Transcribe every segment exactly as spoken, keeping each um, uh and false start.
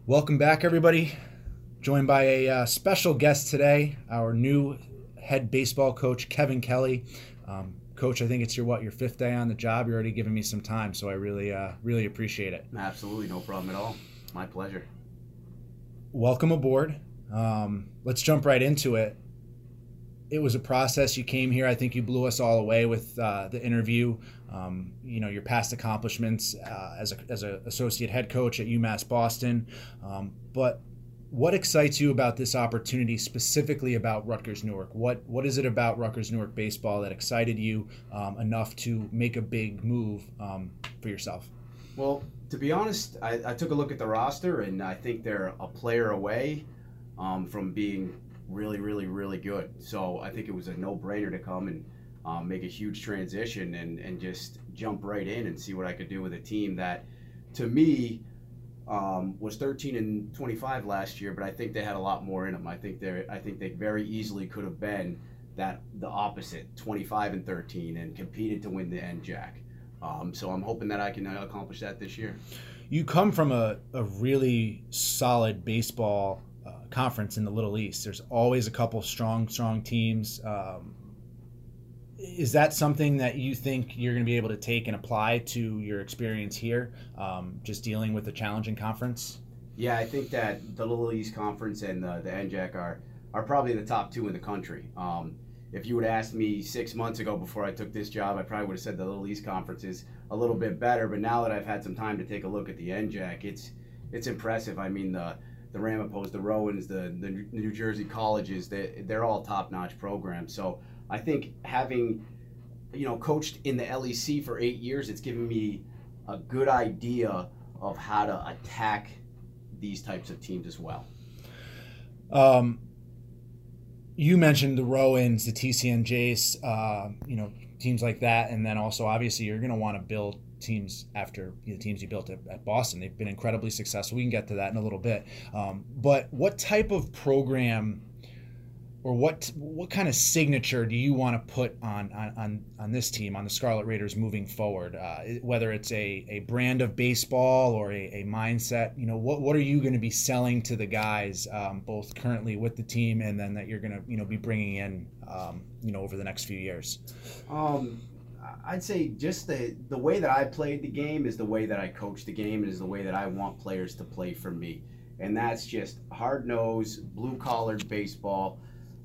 Welcome back, everybody. Joined by a uh, special guest today, our new head baseball coach, Kevin Kelly. Um, coach, I think it's your what your fifth day on the job. You're already giving me some time, so I really, uh, really appreciate it. Absolutely, no problem at all. My pleasure. Welcome aboard. Um, let's jump right into it. It was a process. You came here. I think you blew us all away with uh, the interview. Um, you know, your past accomplishments uh, as a as an associate head coach at UMass Boston. Um, but what excites you about this opportunity, specifically about Rutgers Newark? What what is it about Rutgers Newark baseball that excited you um, enough to make a big move um, for yourself? Well, to be honest, I, I took a look at the roster, and I think they're a player away um, from being really, really, really good. So I think it was a no-brainer to come and um, make a huge transition and, and just jump right in and see what I could do with a team that, to me, um, was thirteen and twenty-five last year, but I think they had a lot more in them. I think they I think they very easily could have been that the opposite, twenty-five and thirteen, and competed to win the N J A C. Um, so I'm hoping that I can accomplish that this year. You come from a, a really solid baseball uh, conference in the Little East. There's always a couple strong, strong teams. Um, is that something that you think you're going to be able to take and apply to your experience here, um, just dealing with a challenging conference? Yeah, I think that the Little East Conference and the, the N J A C are, are probably the top two in the country. Um, if you would have asked me six months ago before I took this job, I probably would have said the Little East Conference is a little bit better. But now that I've had some time to take a look at the N J A C, it's it's impressive. I mean, the the Ramapos, the Rowans, the, the New Jersey colleges, they, they're all top-notch programs. So I think having, you know, coached in the L E C for eight years, it's given me a good idea of how to attack these types of teams as well. Um, you mentioned the Rowans, the T C N Js, uh, you know, teams like that, and then also obviously you're going to want to build teams after the teams you built at, at Boston. They've been incredibly successful. We can get to that in a little bit. Um, but what type of program or what what kind of signature do you want to put on on, on this team, on the Scarlet Raiders moving forward? Uh, whether it's a, a brand of baseball or a, a mindset, you know, what what are you going to be selling to the guys, um, both currently with the team and then that you're going to you know be bringing in, um, you know, over the next few years? Um, I'd say just the the way that I played the game is the way that I coach the game, and is the way that I want players to play for me, and that's just hard nosed, blue collared baseball.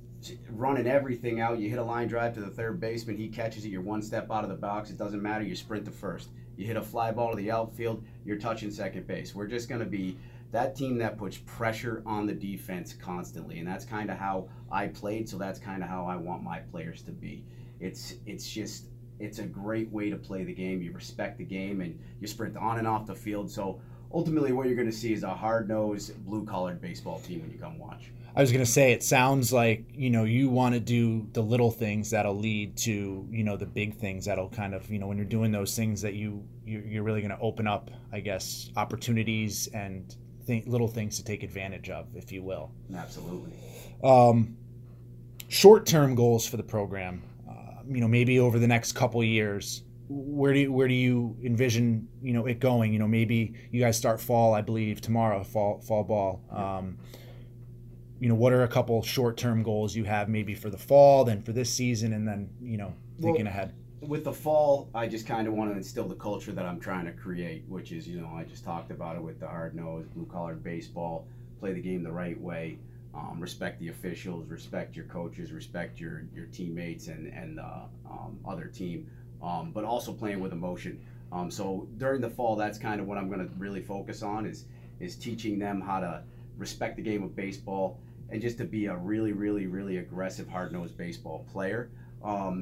Running everything out. You hit a line drive to the third baseman, he catches it, you're one step out of the box, it doesn't matter, you sprint to first. You hit a fly ball to the outfield, you're touching second base. We're just going to be that team that puts pressure on the defense constantly, and that's kind of how I played, so that's kind of how I want my players to be. It's it's just it's a great way to play the game. You respect the game and you sprint on and off the field. So ultimately what you're going to see is a hard-nosed, blue-collared baseball team when you come watch. I was going to say, it sounds like, you know, you want to do the little things that'll lead to, you know, the big things that'll kind of, you know, when you're doing those things that you, you're really going to open up, I guess, opportunities and th- little things to take advantage of, if you will. Absolutely. Um, short-term goals for the program, uh, you know, maybe over the next couple years. Where do you, where do you envision, you know, it going? You know, maybe you guys start fall, I believe, tomorrow, fall fall ball. Um, you know, what are a couple short-term goals you have maybe for the fall, then for this season, and then, you know, thinking well, ahead? With the fall, I just kind of want to instill the culture that I'm trying to create, which is, you know, I just talked about it with the hard-nosed, blue-collared baseball, play the game the right way, um, respect the officials, respect your coaches, respect your, your teammates and, and the um, other team, um, but also playing with emotion. Um, so during the fall, that's kind of what I'm going to really focus on is is teaching them how to respect the game of baseball, and just to be a really, really, really aggressive, hard-nosed baseball player. Um,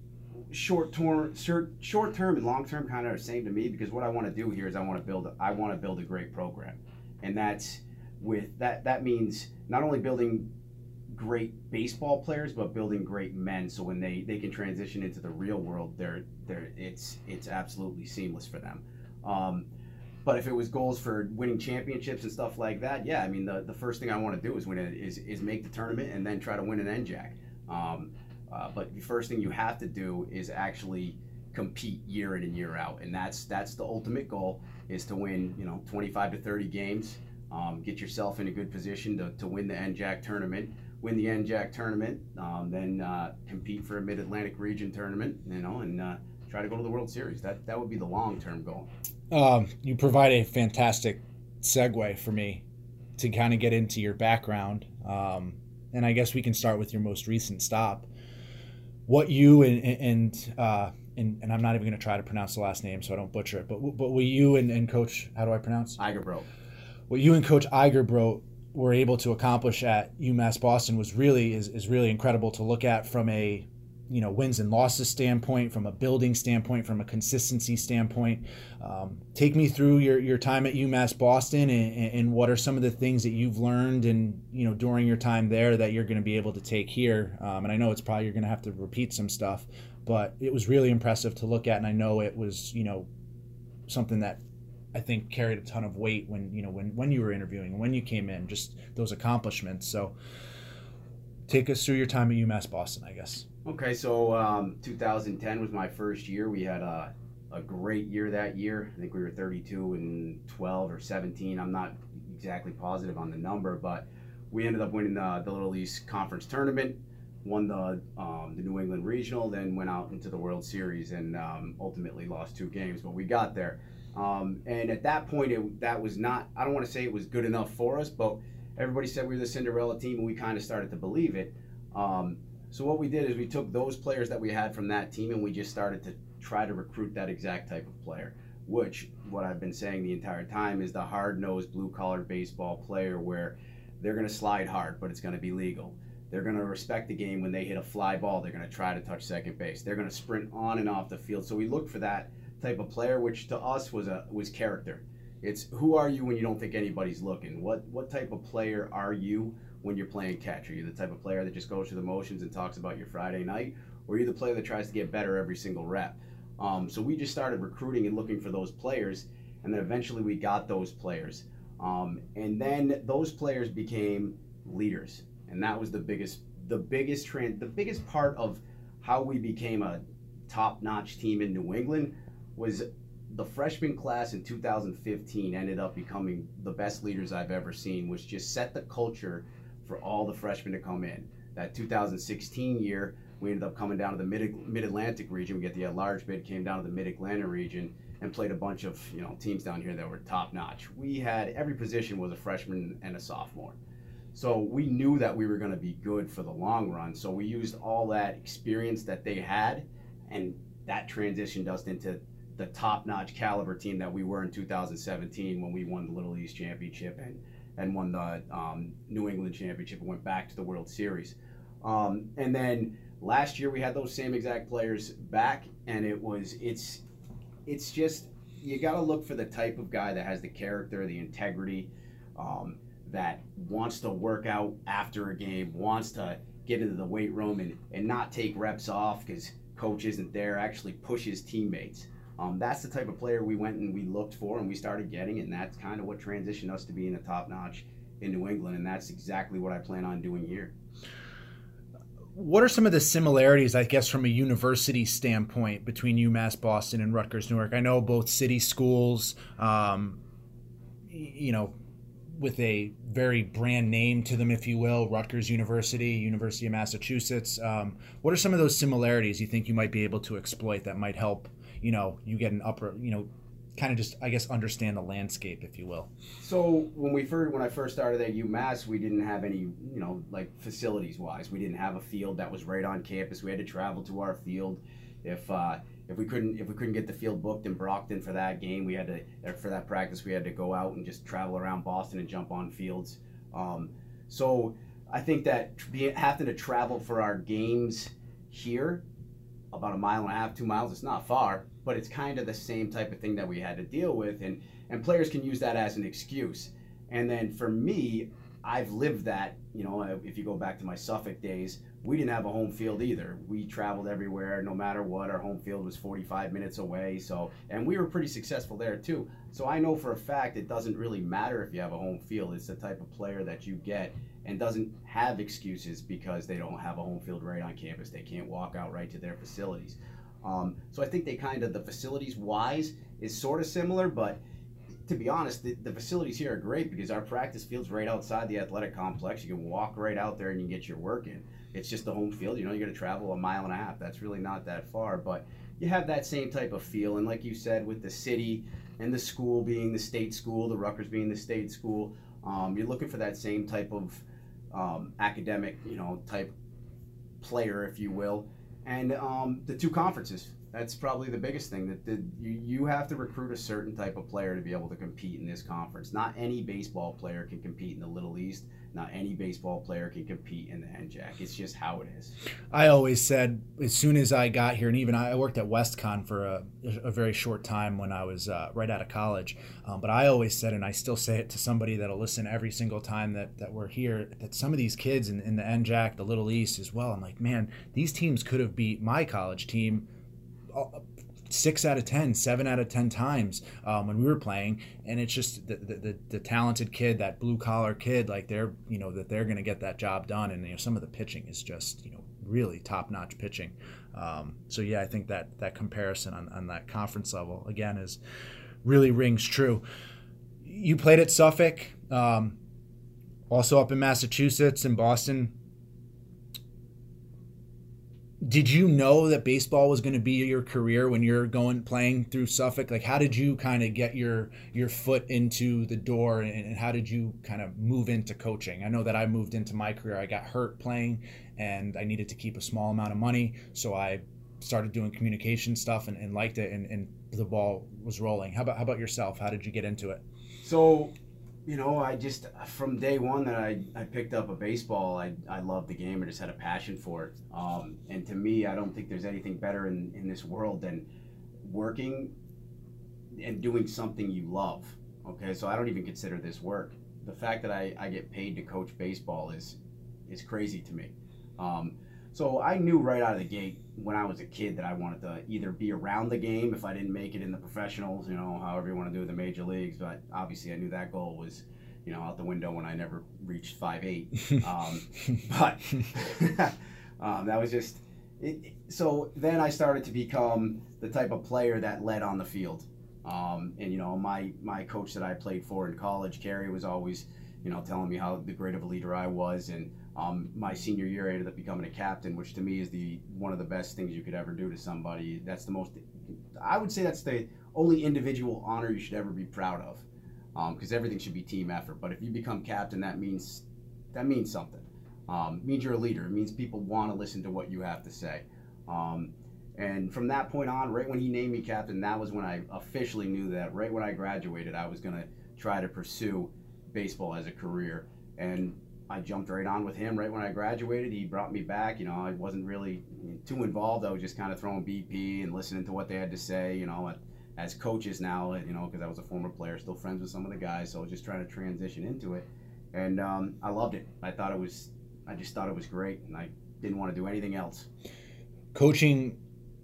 short term, short, short term, and long term kind of are the same to me, because what I want to do here is I want to build, a, I want to build a great program, and that's with that. That means not only building great baseball players, but building great men. So when they, they can transition into the real world, they're they're it's it's absolutely seamless for them. Um, But if it was goals for winning championships and stuff like that, yeah, I mean, the, the first thing I want to do is win it, is is make the tournament and then try to win an N J A C. Um, uh, but the first thing you have to do is actually compete year in and year out, and that's that's the ultimate goal, is to win, you know, twenty-five to thirty games, um, get yourself in a good position to, to win the N J A C tournament, win the N J A C tournament, um, then uh, compete for a Mid-Atlantic region tournament, you know, and uh, try to go to the World Series. That that would be the long-term goal. Um, you provide a fantastic segue for me to kind of get into your background. Um, and I guess we can start with your most recent stop. What you and and uh, and, and I'm not even going to try to pronounce the last name so I don't butcher it, but but what you and, and Coach, how do I pronounce? Igerbrodt. What you and Coach Igerbrodt were able to accomplish at UMass Boston was really is, is really incredible to look at from a you know wins and losses standpoint, from a building standpoint, from a consistency standpoint. Um, take me through your, your time at UMass Boston and, and what are some of the things that you've learned and you know during your time there that you're going to be able to take here. Um, and I know it's probably you're going to have to repeat some stuff, but it was really impressive to look at, and I know it was you know something that I think carried a ton of weight when you know when when you were interviewing, when you came in, just those accomplishments. So take us through your time at UMass Boston, I guess. Okay, so um, two thousand ten was my first year. We had a, a great year that year. I think we were thirty-two and twelve or seventeen. I'm not exactly positive on the number, but we ended up winning the, the Little East Conference tournament, won the um, the New England Regional, then went out into the World Series and um, ultimately lost two games, but we got there. Um, and at that point, it, that was not, I don't want to say it was good enough for us, but everybody said we were the Cinderella team, and we kind of started to believe it. Um, So what we did is we took those players that we had from that team and we just started to try to recruit that exact type of player, which what I've been saying the entire time is the hard-nosed blue-collar baseball player where they're going to slide hard, but it's going to be legal. They're going to respect the game. When they hit a fly ball, they're going to try to touch second base. They're going to sprint on and off the field. So we looked for that type of player, which to us was a was character. It's who are you when you don't think anybody's looking? What what type of player are you when you're playing catch? Are you the type of player that just goes through the motions and talks about your Friday night? Or are you the player that tries to get better every single rep? Um, so we just started recruiting and looking for those players, and then eventually we got those players. Um, and then those players became leaders. And that was the biggest the biggest trend, the biggest part of how we became a top-notch team in New England was the freshman class in two thousand fifteen ended up becoming the best leaders I've ever seen, which just set the culture for all the freshmen to come in. That two thousand sixteen year, we ended up coming down to the mid, mid-Atlantic region. We get the large bid, came down to the mid-Atlantic region and played a bunch of you know teams down here that were top-notch. We had, every position was a freshman and a sophomore. So we knew that we were going to be good for the long run. So we used all that experience that they had, and that transitioned us into the top-notch caliber team that we were in two thousand seventeen when we won the Little East Championship and, and won the um, New England Championship and went back to the World Series. Um, and then last year we had those same exact players back, and it was it's it's just you got to look for the type of guy that has the character, the integrity, um, that wants to work out after a game, wants to get into the weight room and, and not take reps off because coach isn't there, actually push his teammates. Um, that's the type of player we went and we looked for and we started getting, and that's kind of what transitioned us to being a top-notch in New England, and that's exactly what I plan on doing here. What are some of the similarities, I guess, from a university standpoint between UMass Boston and Rutgers Newark? I know both city schools, um, you know, with a very brand name to them, if you will, Rutgers University, University of Massachusetts. Um, what are some of those similarities you think you might be able to exploit that might help, you know, you get an upper, you know, kind of just, I guess, understand the landscape, if you will? So when we first, when I first started at UMass, we didn't have any, you know, like facilities-wise. We didn't have a field that was right on campus. We had to travel to our field. If uh, if we couldn't if we couldn't get the field booked in Brockton for that game, we had to for that practice we had to go out and just travel around Boston and jump on fields. Um, so I think that be, having to travel for our games here, about a mile and a half, two miles, it's not far, but it's kind of the same type of thing that we had to deal with, and and players can use that as an excuse. And then for me, I've lived that. You know, if you go back to my Suffolk days, we didn't have a home field either. We traveled everywhere, no matter what. Our home field was forty-five minutes away, so and we were pretty successful there too. So I know for a fact it doesn't really matter if you have a home field. It's the type of player that you get and doesn't have excuses because they don't have a home field right on campus. They can't walk out right to their facilities. Um, so I think they kind of, the facilities wise is sort of similar, but to be honest, the, the facilities here are great because our practice field's right outside the athletic complex. You can walk right out there and you can get your work in. It's just the home field. You know, you're going to travel a mile and a half. That's really not that far, but you have that same type of feel. And like you said, with the city and the school being the state school, the Rutgers being the state school, um, you're looking for that same type of um, academic, you know, type player, if you will. And um, the two conferences. That's probably the biggest thing, that the, you, you have to recruit a certain type of player to be able to compete in this conference. Not any baseball player can compete in the Little East. Not any baseball player can compete in the N J A C. It's just how it is. I always said, as soon as I got here, and even I worked at WestCon for a, a very short time when I was uh, right out of college, um, but I always said, and I still say it to somebody that'll listen every single time that, that we're here, that some of these kids in, in the N J A C, the Little East as well, I'm like, man, these teams could have beat my college team six out of ten, seven out of ten times um, when we were playing, and it's just the, the the the talented kid, that blue collar kid, like they're you know that they're going to get that job done, and you know some of the pitching is just you know really top notch pitching. Um, so yeah, I think that that comparison on, on that conference level again is really rings true. You played at Suffolk, um, also up in Massachusetts and Boston. Did you know that baseball was going to be your career when you're going playing through Suffolk? Like, how did you kind of get your your foot into the door, and, and how did you kind of move into coaching? I know that I moved into my career. I got hurt playing, and I needed to keep a small amount of money, so I started doing communication stuff and, and liked it, and, and the ball was rolling. How about how about yourself? How did you get into it? So, you know, I just, from day one that I, I picked up a baseball, I, I loved the game. I just had a passion for it. Um, and to me, I don't think there's anything better in, in this world than working and doing something you love. Okay, so I don't even consider this work. The fact that I, I get paid to coach baseball is is crazy to me. Um, so I knew right out of the gate when I was a kid that I wanted to either be around the game if I didn't make it in the professionals, you know, however you want to do the major leagues. But obviously I knew that goal was, you know, out the window when I never reached five eight. Um, but um, that was just, it, so then I started to become the type of player that led on the field. Um, and, you know, my, my coach that I played for in college, Kerry, was always, you know, telling me how the great of a leader I was. And Um, my senior year, I ended up becoming a captain, which to me is the one of the best things you could ever do to somebody. That's the most, I would say that's the only individual honor you should ever be proud of, because um, everything should be team effort. But if you become captain, that means that means something. Um, it means you're a leader. It means people want to listen to what you have to say. Um, and from that point on, right when he named me captain, that was when I officially knew that right when I graduated, I was going to try to pursue baseball as a career. And I jumped right on with him right when I graduated. He brought me back. You know, I wasn't really too involved. I was just kind of throwing B P and listening to what they had to say, you know, as coaches now, you know, because I was a former player, still friends with some of the guys. So I was just trying to transition into it. And um, I loved it. I thought it was, I just thought it was great. And I didn't want to do anything else. Coaching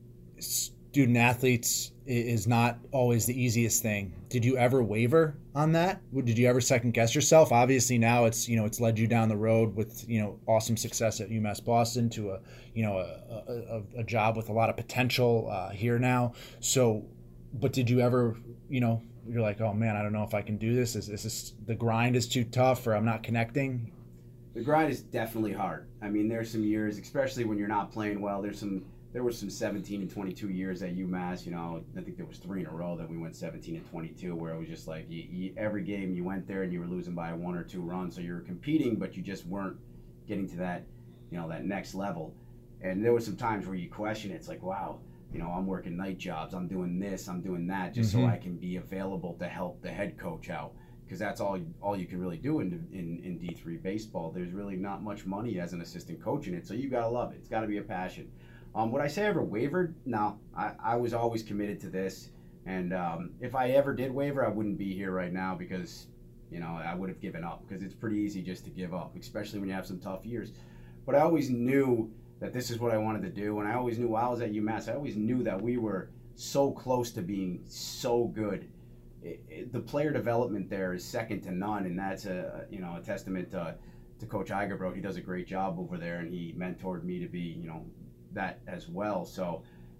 student athletes is not always the easiest thing. Did you ever waver on that? Did you ever second guess yourself? Obviously now it's, you know, it's led you down the road with, you know, awesome success at UMass Boston to a, you know, a, a, a job with a lot of potential uh, here now. So, but did you ever, you know, you're like, oh man, I don't know if I can do this. Is, is this, the grind is too tough or I'm not connecting? The grind is definitely hard. I mean, there's some years, especially when you're not playing well, there's some, there was some seventeen and twenty-two years at UMass. You know, I think there was three in a row that we went seventeen and twenty-two, where it was just like you, you, every game you went there and you were losing by one or two runs, so you were competing, but you just weren't getting to that, you know, that next level. And there were some times where you question it. It's like, wow, you know, I'm working night jobs, I'm doing this, I'm doing that, just mm-hmm. so I can be available to help the head coach out, because that's all all you can really do in, in in D three baseball. There's really not much money as an assistant coach in it, so you gotta love it. It's got to be a passion. Um, would I say I ever wavered? No, I, I was always committed to this. And um, if I ever did waver, I wouldn't be here right now because, you know, I would have given up, because it's pretty easy just to give up, especially when you have some tough years. But I always knew that this is what I wanted to do. And I always knew while I was at UMass, I always knew that we were so close to being so good. It, it, the player development there is second to none. And that's a, you know, a testament to, to Coach Eigerbrodt. He does a great job over there, and he mentored me to be, you know, that as well. So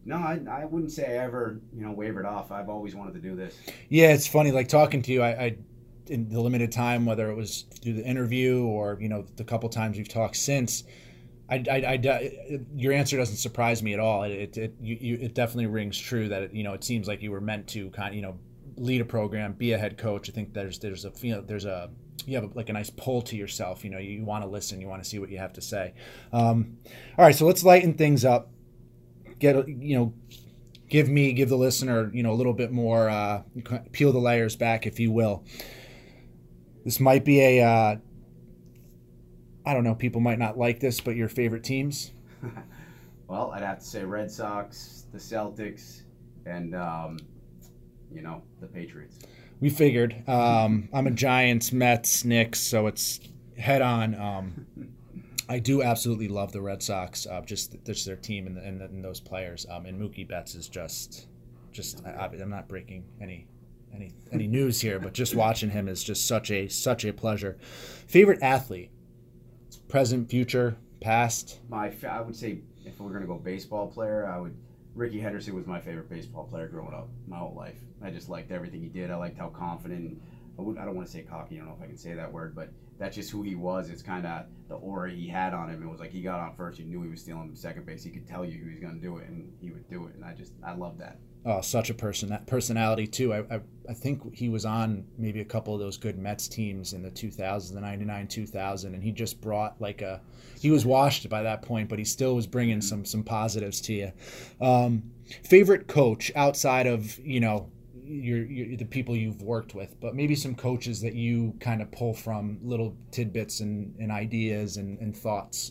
No, I, I wouldn't say I ever, you know, wavered off. I've always wanted to do this. Yeah, it's funny. Like talking to you, I, I in the limited time, whether it was through the interview or you know the couple times we've talked since, I, I, I your answer doesn't surprise me at all. It it it, you, you, it definitely rings true that it, you know it seems like you were meant to kind of you know lead a program, be a head coach. I think there's there's a you know, there's a you have a, like a nice pull to yourself. You know, you, you want to listen, you want to see what you have to say. Um, all right, so let's lighten things up. Get you know. Give me, give the listener, you know, a little bit more, uh, peel the layers back, if you will. This might be a, uh, I don't know, people might not like this, but your favorite teams? Well, I'd have to say Red Sox, the Celtics, and, um, you know, the Patriots. We figured. Um, I'm a Giants, Mets, Knicks, so it's head on. Um, I do absolutely love the Red Sox, uh, just just their team and, and, and those players. Um, and Mookie Betts is just, just I, I'm not breaking any any any news here, but just watching him is just such a such a pleasure. Favorite athlete, present, future, past? My I would say if we're gonna go baseball player, I would. Ricky Henderson was my favorite baseball player growing up, my whole life. I just liked everything he did. I liked how confident. I, would, I don't want to say cocky. I don't know if I can say that word, but that's just who he was. It's kind of the aura he had on him. It was like he got on first, you knew he was stealing second base. He could tell you he was going to do it, and he would do it. And I just, I love that. Oh, such a person, that personality too. I, I I think he was on maybe a couple of those good Mets teams in the two thousands, the ninety-nine two thousand, and he just brought like a. He was washed by that point, but he still was bringing some some positives to you. Um, favorite coach outside of you know your, your the people you've worked with, but maybe some coaches that you kind of pull from little tidbits and, and ideas and, and thoughts.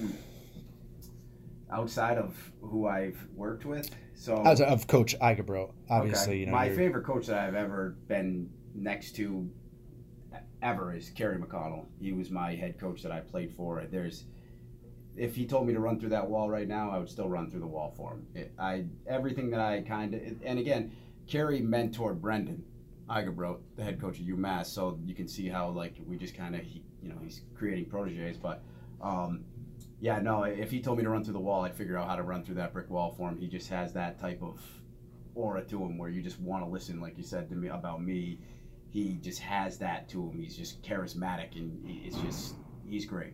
Outside of who I've worked with, so outside of Coach Igebro, obviously, okay. you know my you're... favorite coach that I've ever been next to ever is Kerry McConnell. He was my head coach that I played for. There's, if he told me to run through that wall right now, I would still run through the wall for him. It, I everything that I kind of, and again, Kerry mentored Brendan Igebro, the head coach of UMass, so you can see how like we just kind of, you know, he's creating proteges, but. Um, Yeah, no, if he told me to run through the wall, I'd figure out how to run through that brick wall for him. He just has that type of aura to him where you just want to listen, like you said to me about me. He just has that to him. He's just charismatic, and it's just, he's great.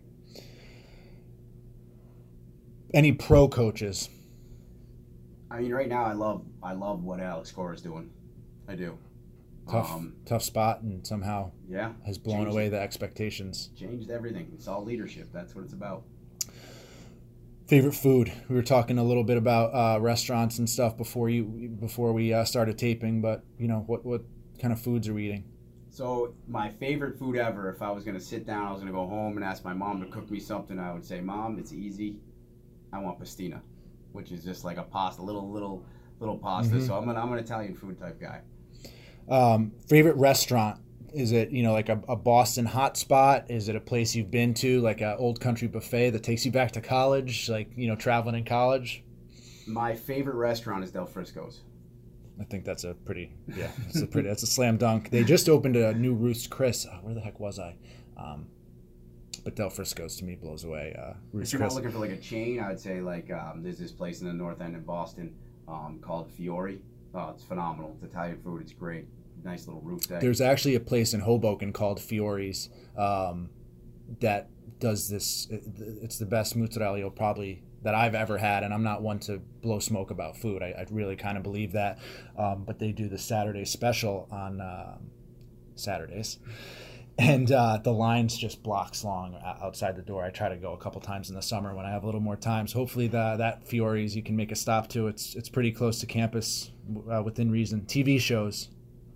Any pro coaches? I mean, right now I love I love what Alex Cora is doing. I do. Tough, um, tough spot, and somehow yeah, has blown away it. the expectations. Changed everything. It's all leadership. That's what it's about. Favorite food? We were talking a little bit about uh, restaurants and stuff before you before we uh, started taping, but you know what what kind of foods are we eating? So my favorite food ever, if I was gonna sit down, I was gonna go home and ask my mom to cook me something, I would say, Mom, it's easy. I want pastina, which is just like a pasta, little little little pasta. Mm-hmm. So I'm an I'm an Italian food type guy. Um, favorite restaurant? Is it, you know, like a, a Boston hot spot? Is it a place you've been to, like an old country buffet that takes you back to college, like, you know, traveling in college? My favorite restaurant is Del Frisco's. I think that's a pretty, yeah, that's a pretty, that's a slam dunk. They just opened a new Ruth's Chris. Oh, where the heck was I? Um, but Del Frisco's to me blows away. Uh, Ruth's if you're Chris. not looking for like a chain, I would say like um, there's this place in the North End in Boston um, called Fiore. Oh, it's phenomenal. It's Italian food. It's great. Nice little roof deck. There's actually a place in Hoboken called Fiore's um, that does this. It's the best mozzarella you'll probably that I've ever had, and I'm not one to blow smoke about food. I, I really kind of believe that, um, but they do the Saturday special on uh, Saturdays, and uh, the line's just blocks long outside the door. I try to go a couple times in the summer when I have a little more time. So hopefully the, that Fiore's you can make a stop to. It's it's pretty close to campus, uh, within reason. T V shows.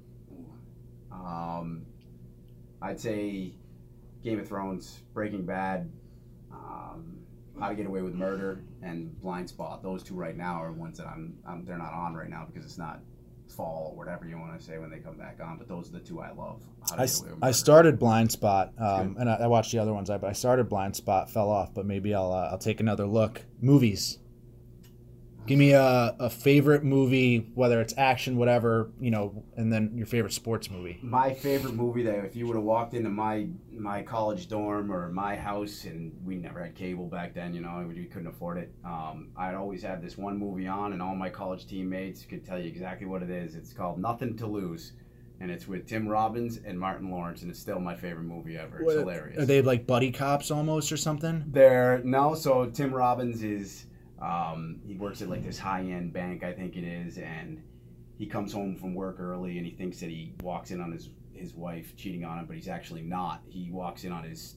Um, I'd say Game of Thrones, Breaking Bad, um, How to Get Away with Murder, and Blind Spot. Those two right now are ones that I'm, I'm they're not on right now because it's not fall or whatever you want to say when they come back on. But those are the two I love. How to I, Get Away with I Murder. started Blind Spot, um, and I, I watched the other ones. I, but I started Blind Spot, fell off, but maybe I'll uh, I'll take another look. Movies. Give me a, a favorite movie, whether it's action, whatever, you know, and then your favorite sports movie. My favorite movie that if you would have walked into my my college dorm or my house, and we never had cable back then, you know, we couldn't afford it. Um, I'd always have this one movie on, and all my college teammates could tell you exactly what it is. It's called Nothing to Lose, and it's with Tim Robbins and Martin Lawrence, and it's still my favorite movie ever. It's What, hilarious. Are they like buddy cops almost or something? They're no, so Tim Robbins is um, he works at like this high end bank, I think it is, and he comes home from work early and he thinks that he walks in on his his wife cheating on him, but he's actually not. He walks in on his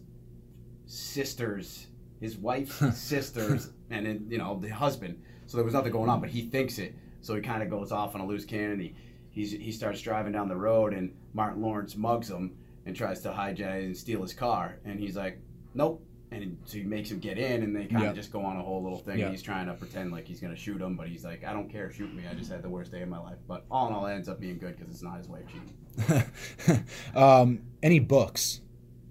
sister's his wife's sister's and then, you know, the husband. So there was nothing going on, but he thinks it. So he kind of goes off on a loose cannon. He he's, he starts driving down the road, and Martin Lawrence mugs him and tries to hijack and steal his car, and he's like, nope. And so he makes him get in, and they kind of Yep. just go on a whole little thing. Yep. He's trying to pretend like he's going to shoot him, but he's like, I don't care, shoot me. I just had the worst day of my life. But all in all, it ends up being good because it's not his wife cheating. um, any books?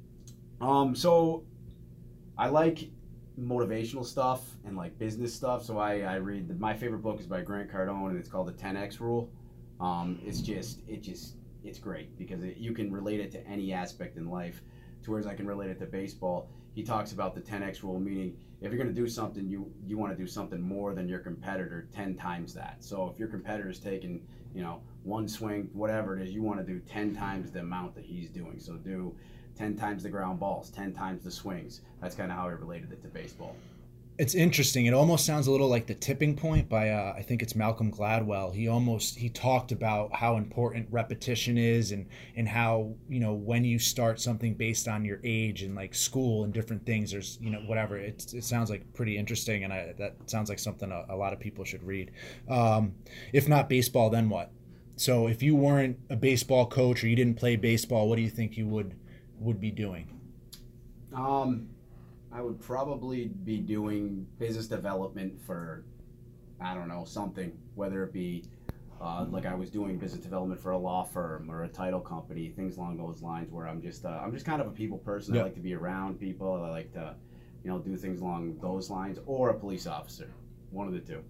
Um, so I like motivational stuff and like business stuff. So I, I read, my favorite book is by Grant Cardone, and it's called The ten X Rule. Um, it's just, it just, it's great because it, you can relate it to any aspect in life, to whereas I can relate it to baseball. He talks about the ten X rule, meaning if you're going to do something, you you want to do something more than your competitor ten times that. So if your competitor's taking, you know, one swing, whatever it is, you want to do ten times the amount that he's doing. So do ten times the ground balls, ten times the swings. That's kind of how I related it to baseball. It's interesting. It almost sounds a little like The Tipping Point by, uh, I think it's Malcolm Gladwell. He almost, he talked about how important repetition is, and, and how, you know, when you start something based on your age and like school and different things, there's, you know, whatever. It, it sounds like pretty interesting, and I, that sounds like something a, a lot of people should read. Um, if not baseball, then what? So if you weren't a baseball coach or you didn't play baseball, what do you think you would would be doing? Um, I would probably be doing business development for, I don't know, something, whether it be uh, like I was doing business development for a law firm or a title company, things along those lines, where I'm just, uh, I'm just kind of a people person. Yep. I like to be around people. I like to, you know, do things along those lines, or a police officer, one of the two.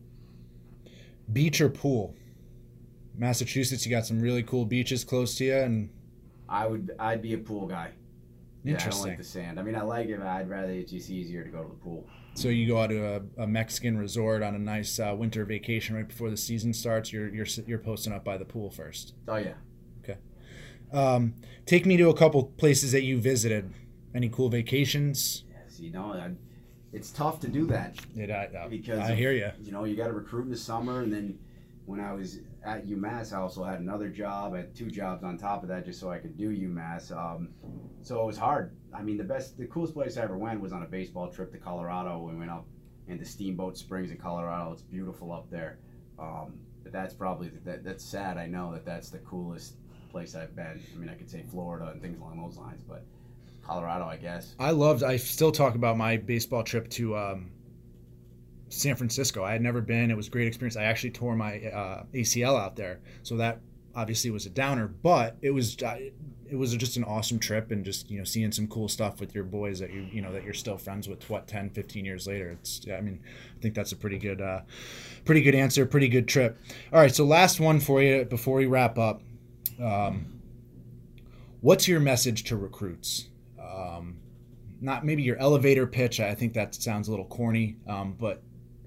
Beach or pool? Massachusetts, you got some really cool beaches close to you, and I would, I'd be a pool guy. Yeah, I don't interesting. like the sand. I mean, I like it, but I'd rather it's just easier to go to the pool. So you go out to a, a Mexican resort on a nice uh, winter vacation right before the season starts. You're you're you're posting up by the pool first. Oh yeah. Okay. Um, take me to a couple places that you visited. Any cool vacations? Yes, you know, I, it's tough to do that. Did I? Uh, Because I of- hear you. You know, you got to recruit in the summer, and then when I was at UMass, I also had another job. I had two jobs on top of that just so I could do UMass. Um, so it was hard. I mean, the best, the coolest place I ever went was on a baseball trip to Colorado. We went up into Steamboat Springs in Colorado. It's beautiful up there. Um, but that's probably that. That's sad. I know that that's the coolest place I've been. I mean, I could say Florida and things along those lines, but Colorado, I guess. I loved. I still talk about my baseball trip to um, San Francisco. I had never been. It was a great experience. I actually tore my uh, A C L out there, so that obviously was a downer. But it was uh, it was just an awesome trip, and just, you know, seeing some cool stuff with your boys that you you know that you're still friends with. What, ten, fifteen years later? It's I mean, I think that's a pretty good uh, pretty good answer. Pretty good trip. All right, so last one for you before we wrap up. Um, what's your message to recruits? Um, not maybe your elevator pitch. I think that sounds a little corny, um, but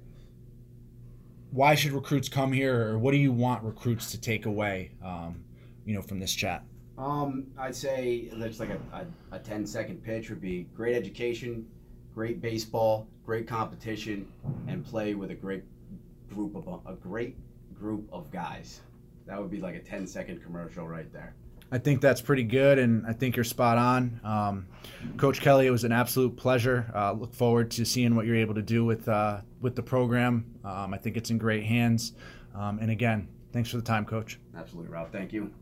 why should recruits come here, or what do you want recruits to take away, um, you know, from this chat? Um, I'd say that's like a, a, a ten second pitch would be great education, great baseball, great competition, and play with a great group of a great group of guys. That would be like a ten second commercial right there. I think that's pretty good, and I think you're spot on. Um, Coach Kelly, it was an absolute pleasure. Uh, look forward to seeing what you're able to do with uh, with the program. Um, I think it's in great hands. Um, and again, thanks for the time, Coach. Absolutely, Rob. Thank you.